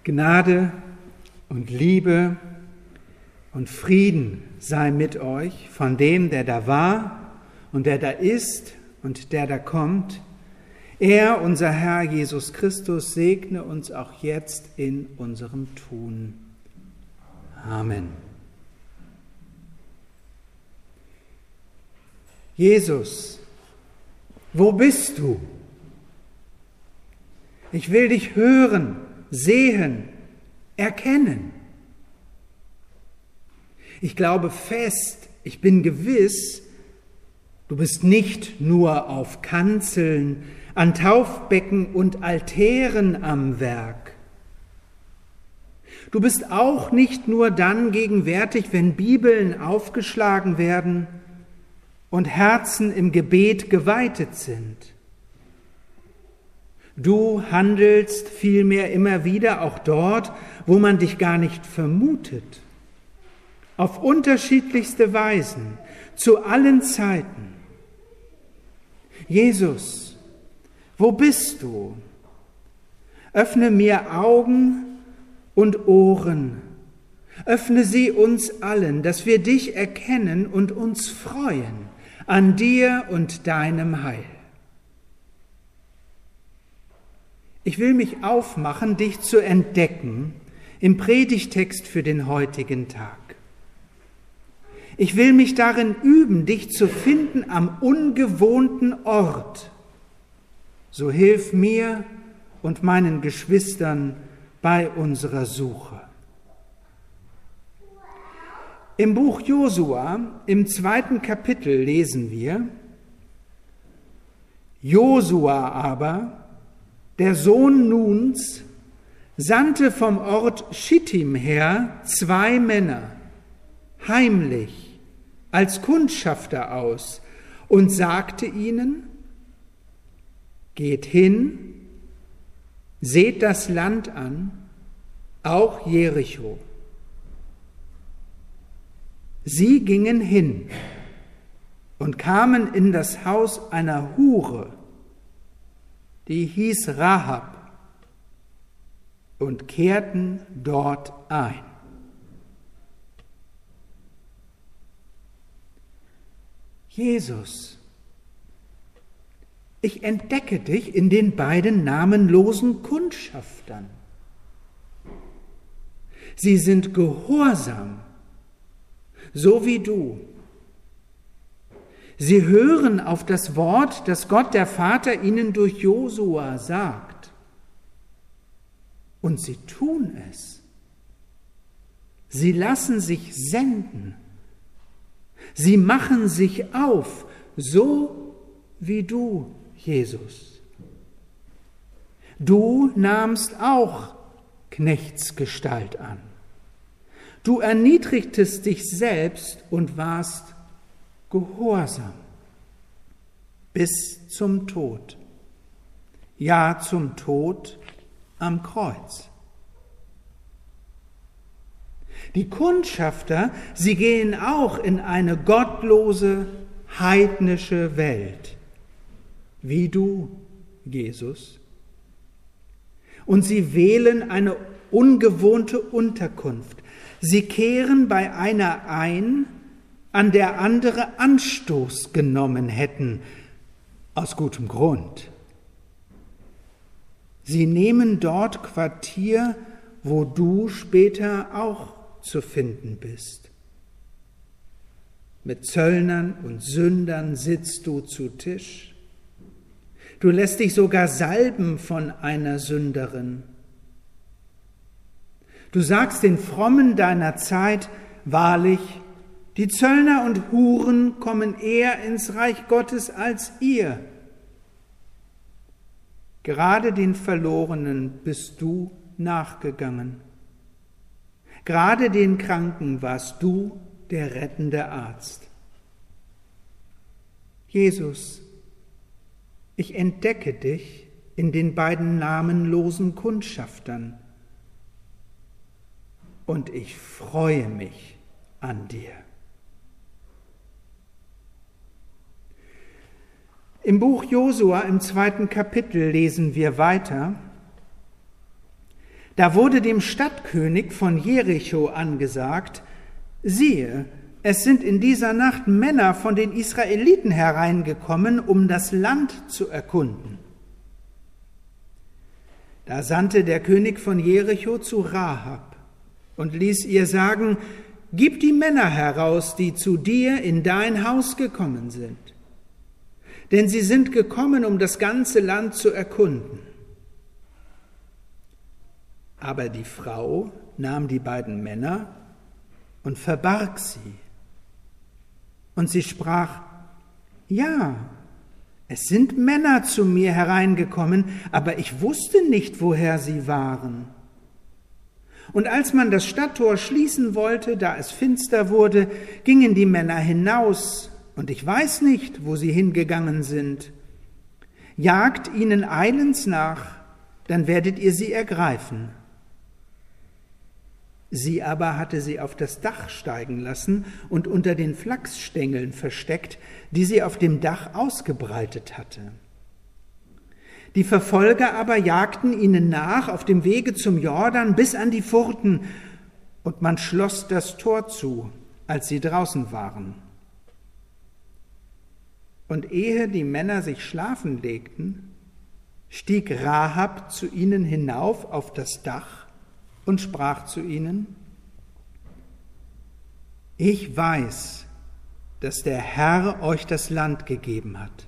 Gnade und Liebe und Frieden sei mit euch von dem, der da war und der da ist und der da kommt. Er, unser Herr Jesus Christus, segne uns auch jetzt in unserem Tun. Amen. Jesus, wo bist du? Ich will dich hören, sehen, erkennen. Ich glaube fest, ich bin gewiss, du bist nicht nur auf Kanzeln, an Taufbecken und Altären am Werk. Du bist auch nicht nur dann gegenwärtig, wenn Bibeln aufgeschlagen werden und Herzen im Gebet geweitet sind. Du handelst vielmehr immer wieder auch dort, wo man dich gar nicht vermutet, auf unterschiedlichste Weisen, zu allen Zeiten. Jesus, wo bist du? Öffne mir Augen und Ohren, öffne sie uns allen, dass wir dich erkennen und uns freuen an dir und deinem Heil. Ich will mich aufmachen, dich zu entdecken im Predigtext für den heutigen Tag. Ich will mich darin üben, dich zu finden am ungewohnten Ort. So hilf mir und meinen Geschwistern bei unserer Suche. Im Buch Josua, im 2. Kapitel lesen wir: Josua aber, der Sohn Nuns, sandte vom Ort Schittim her 2 Männer, heimlich, als Kundschafter aus, und sagte ihnen: Geht hin, seht das Land an, auch Jericho. Sie gingen hin und kamen in das Haus einer Hure, die hieß Rahab, und kehrten dort ein. Jesus, ich entdecke dich in den beiden namenlosen Kundschaftern. Sie sind gehorsam, so wie du. Sie hören auf das Wort, das Gott der Vater ihnen durch Josua sagt. Und sie tun es. Sie lassen sich senden. Sie machen sich auf, so wie du, Jesus. Du nahmst auch Knechtsgestalt an. Du erniedrigtest dich selbst und warst gehorsam bis zum Tod. Ja, zum Tod am Kreuz. Die Kundschafter, sie gehen auch in eine gottlose, heidnische Welt, wie du, Jesus. Und sie wählen eine ungewohnte Unterkunft. Sie kehren bei einer ein, an der andere Anstoß genommen hätten, aus gutem Grund. Sie nehmen dort Quartier, wo du später auch zu finden bist. Mit Zöllnern und Sündern sitzt du zu Tisch. Du lässt dich sogar salben von einer Sünderin. Du sagst den Frommen deiner Zeit, wahrlich, die Zöllner und Huren kommen eher ins Reich Gottes als ihr. Gerade den Verlorenen bist du nachgegangen. Gerade den Kranken warst du der rettende Arzt. Jesus, ich entdecke dich in den beiden namenlosen Kundschaftern und ich freue mich an dir. Im Buch Josua im 2. Kapitel lesen wir weiter: Da wurde dem Stadtkönig von Jericho angesagt: Siehe, es sind in dieser Nacht Männer von den Israeliten hereingekommen, um das Land zu erkunden. Da sandte der König von Jericho zu Rahab und ließ ihr sagen: Gib die Männer heraus, die zu dir in dein Haus gekommen sind. Denn sie sind gekommen, um das ganze Land zu erkunden. Aber die Frau nahm die beiden Männer und verbarg sie. Und sie sprach: Ja, es sind Männer zu mir hereingekommen, aber ich wusste nicht, woher sie waren. Und als man das Stadttor schließen wollte, da es finster wurde, gingen die Männer hinaus, und ich weiß nicht, wo sie hingegangen sind. Jagt ihnen eilends nach, dann werdet ihr sie ergreifen. Sie aber hatte sie auf das Dach steigen lassen und unter den Flachsstängeln versteckt, die sie auf dem Dach ausgebreitet hatte. Die Verfolger aber jagten ihnen nach auf dem Wege zum Jordan bis an die Furten, und man schloss das Tor zu, als sie draußen waren. Und ehe die Männer sich schlafen legten, stieg Rahab zu ihnen hinauf auf das Dach und sprach zu ihnen: Ich weiß, dass der Herr euch das Land gegeben hat.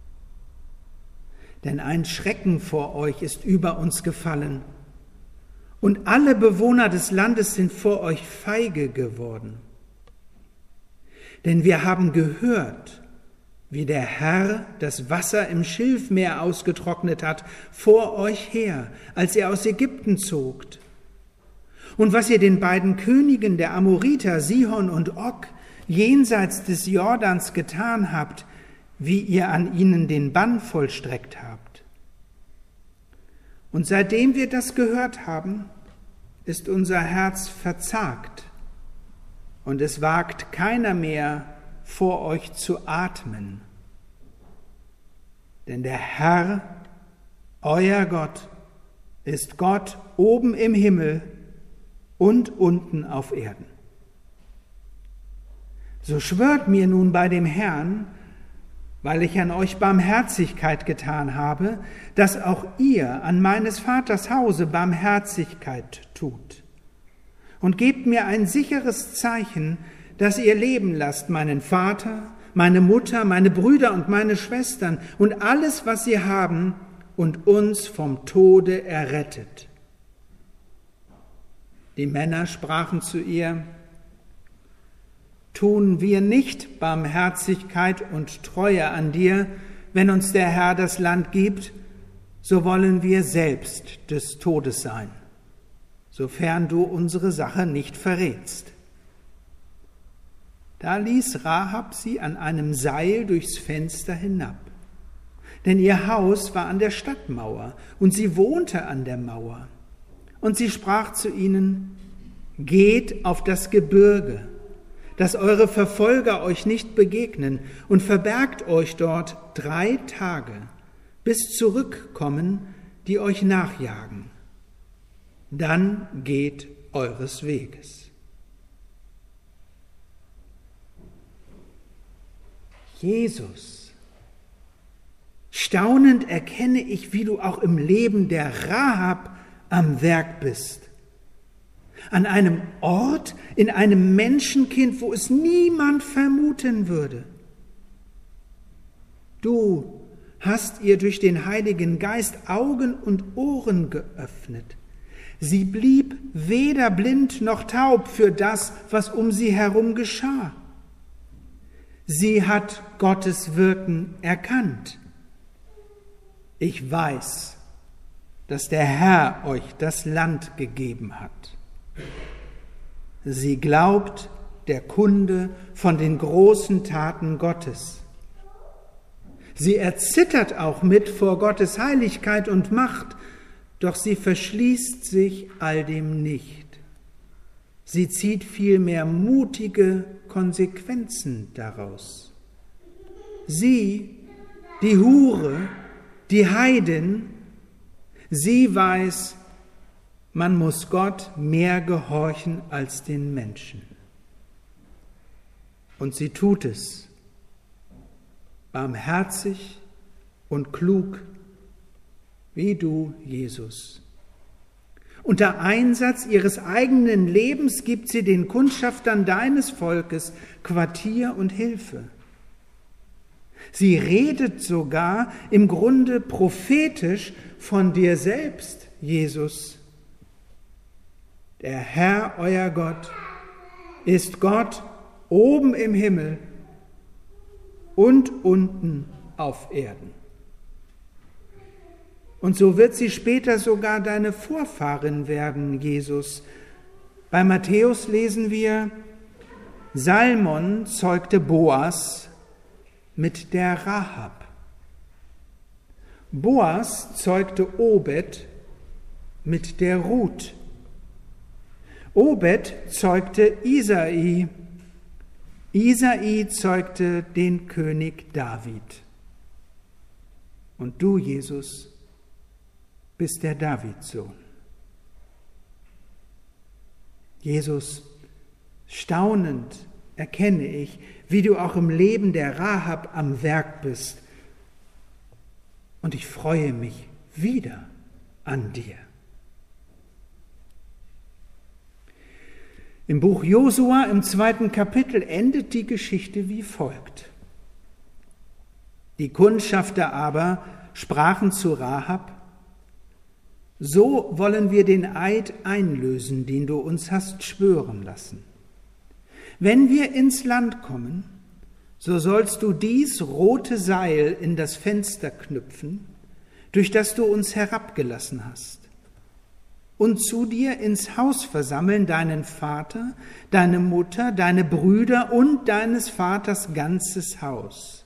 Denn ein Schrecken vor euch ist über uns gefallen, und alle Bewohner des Landes sind vor euch feige geworden. Denn wir haben gehört, wie der Herr das Wasser im Schilfmeer ausgetrocknet hat vor euch her, als ihr aus Ägypten zogt. Und was ihr den beiden Königen der Amoriter, Sihon und Og, jenseits des Jordans getan habt, wie ihr an ihnen den Bann vollstreckt habt. Und seitdem wir das gehört haben, ist unser Herz verzagt, und es wagt keiner mehr, vor euch zu atmen. Denn der Herr, euer Gott, ist Gott oben im Himmel und unten auf Erden. So schwört mir nun bei dem Herrn, weil ich an euch Barmherzigkeit getan habe, dass auch ihr an meines Vaters Hause Barmherzigkeit tut. Und gebt mir ein sicheres Zeichen, dass ihr leben lasst meinen Vater, meine Mutter, meine Brüder und meine Schwestern und alles, was sie haben, und uns vom Tode errettet. Die Männer sprachen zu ihr: Tun wir nicht Barmherzigkeit und Treue an dir, wenn uns der Herr das Land gibt, so wollen wir selbst des Todes sein, sofern du unsere Sache nicht verrätst. Da ließ Rahab sie an einem Seil durchs Fenster hinab. Denn ihr Haus war an der Stadtmauer, und sie wohnte an der Mauer. Und sie sprach zu ihnen: Geht auf das Gebirge, dass eure Verfolger euch nicht begegnen, und verbergt euch dort 3 Tage, bis zurückkommen, die euch nachjagen. Dann geht eures Weges. Jesus, staunend erkenne ich, wie du auch im Leben der Rahab am Werk bist. An einem Ort, in einem Menschenkind, wo es niemand vermuten würde. Du hast ihr durch den Heiligen Geist Augen und Ohren geöffnet. Sie blieb weder blind noch taub für das, was um sie herum geschah. Sie hat Gottes Wirken erkannt. Ich weiß, dass der Herr euch das Land gegeben hat. Sie glaubt der Kunde von den großen Taten Gottes. Sie erzittert auch mit vor Gottes Heiligkeit und Macht, doch sie verschließt sich all dem nicht. Sie zieht vielmehr mutige Konsequenzen daraus. Sie, die Hure, die Heidin, sie weiß, Man muss Gott mehr gehorchen als den Menschen. Und sie tut es, barmherzig und klug, wie du, Jesus. Unter Einsatz ihres eigenen Lebens gibt sie den Kundschaftern deines Volkes Quartier und Hilfe. Sie redet sogar im Grunde prophetisch von dir selbst, Jesus. Der Herr, euer Gott, ist Gott oben im Himmel und unten auf Erden. Und so wird sie später sogar deine Vorfahrin werden, Jesus. Bei Matthäus lesen wir, Salmon zeugte Boas mit der Rahab. Boas zeugte Obed mit der Ruth. Obed zeugte Isai. Isai zeugte den König David. Und du, Jesus, bist der Davidsohn. Jesus, staunend erkenne ich, wie du auch im Leben der Rahab am Werk bist. Und ich freue mich wieder an dir. Im Buch Josua im 2. Kapitel endet die Geschichte wie folgt. Die Kundschafter aber sprachen zu Rahab, so wollen wir den Eid einlösen, den du uns hast schwören lassen. Wenn wir ins Land kommen, so sollst du dies rote Seil in das Fenster knüpfen, durch das du uns herabgelassen hast, und zu dir ins Haus versammeln deinen Vater, deine Mutter, deine Brüder und deines Vaters ganzes Haus.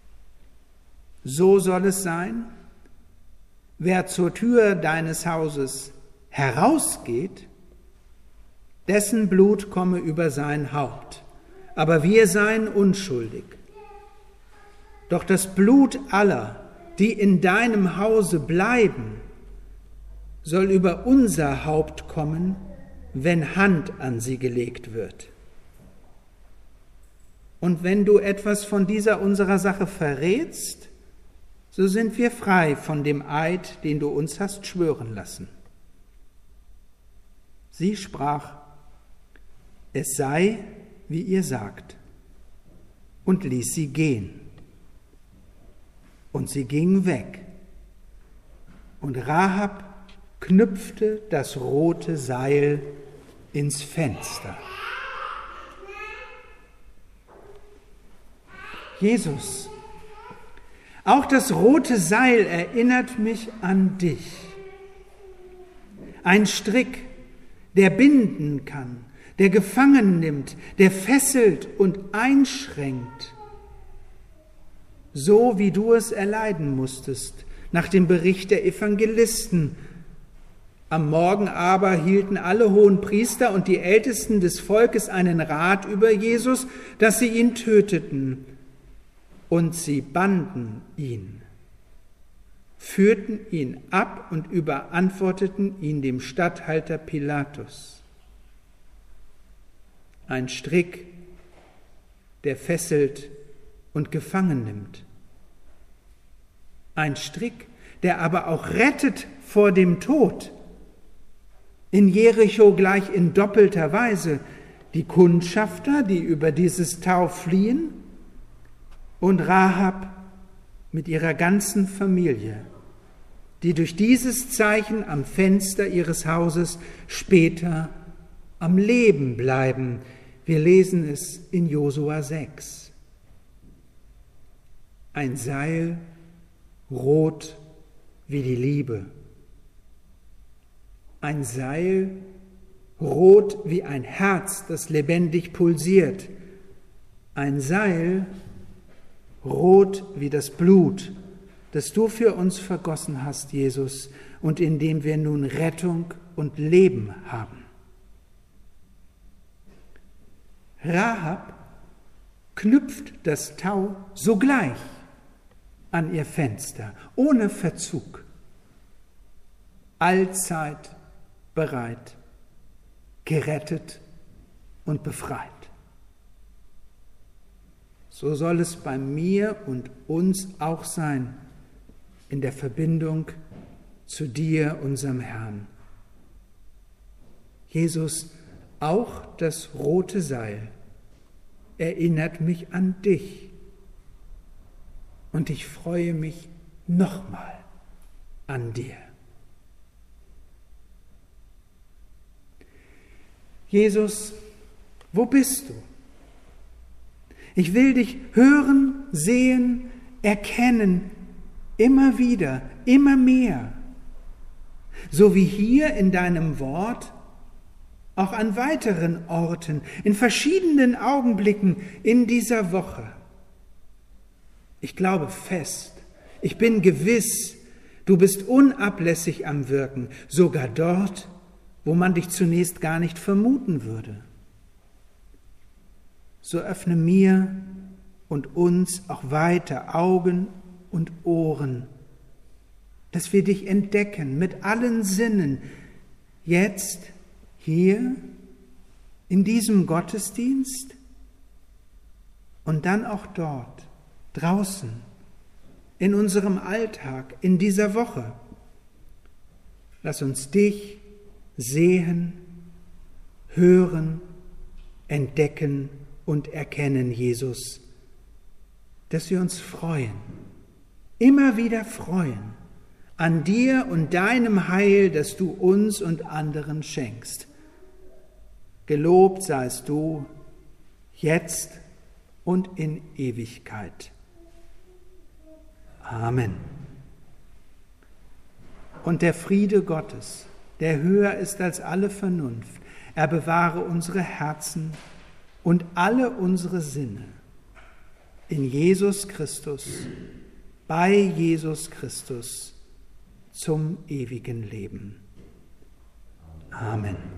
So soll es sein, wer zur Tür deines Hauses herausgeht, dessen Blut komme über sein Haupt, aber wir seien unschuldig. Doch das Blut aller, die in deinem Hause bleiben, soll über unser Haupt kommen, wenn Hand an sie gelegt wird. Und wenn du etwas von dieser unserer Sache verrätst, so sind wir frei von dem Eid, den du uns hast schwören lassen. Sie sprach, es sei, wie ihr sagt, und ließ sie gehen. Und sie gingen weg. Und Rahab knüpfte das rote Seil ins Fenster. Jesus, auch das rote Seil erinnert mich an dich. Ein Strick, der binden kann, der gefangen nimmt, der fesselt und einschränkt. So wie du es erleiden musstest, nach dem Bericht der Evangelisten. Am Morgen aber hielten alle Hohenpriester und die Ältesten des Volkes einen Rat über Jesus, dass sie ihn töteten. Und sie banden ihn, führten ihn ab und überantworteten ihn dem Statthalter Pilatus. Ein Strick, der fesselt und gefangen nimmt. Ein Strick, der aber auch rettet vor dem Tod. In Jericho gleich in doppelter Weise die Kundschafter, die über dieses Tau fliehen, und Rahab mit ihrer ganzen Familie, die durch dieses Zeichen am Fenster ihres Hauses später am Leben bleiben. Wir lesen es in Josua 6. Ein Seil, rot wie die Liebe. Ein Seil, rot wie ein Herz, das lebendig pulsiert. Ein Seil, rot wie das Blut, das du für uns vergossen hast, Jesus, und in dem wir nun Rettung und Leben haben. Rahab knüpft das Tau sogleich an ihr Fenster, ohne Verzug. Allzeit bereit, gerettet und befreit. So soll es bei mir und uns auch sein, in der Verbindung zu dir, unserem Herrn. Jesus, auch das rote Seil erinnert mich an dich. Und ich freue mich nochmal an dir. Jesus, wo bist du? Ich will dich hören, sehen, erkennen, immer wieder, immer mehr. So wie hier in deinem Wort, auch an weiteren Orten, in verschiedenen Augenblicken in dieser Woche. Ich glaube fest, ich bin gewiss, du bist unablässig am Wirken, sogar dort, wo man dich zunächst gar nicht vermuten würde. So öffne mir und uns auch weiter Augen und Ohren, dass wir dich entdecken mit allen Sinnen, jetzt, hier, in diesem Gottesdienst und dann auch dort, draußen, in unserem Alltag, in dieser Woche. Lass uns dich sehen, hören, entdecken und erkennen, Jesus, dass wir uns freuen, immer wieder freuen an dir und deinem Heil, das du uns und anderen schenkst. Gelobt seist du, jetzt und in Ewigkeit. Amen. Und der Friede Gottes, der höher ist als alle Vernunft, er bewahre unsere Herzen und alle unsere Sinne in Jesus Christus, bei Jesus Christus, zum ewigen Leben. Amen.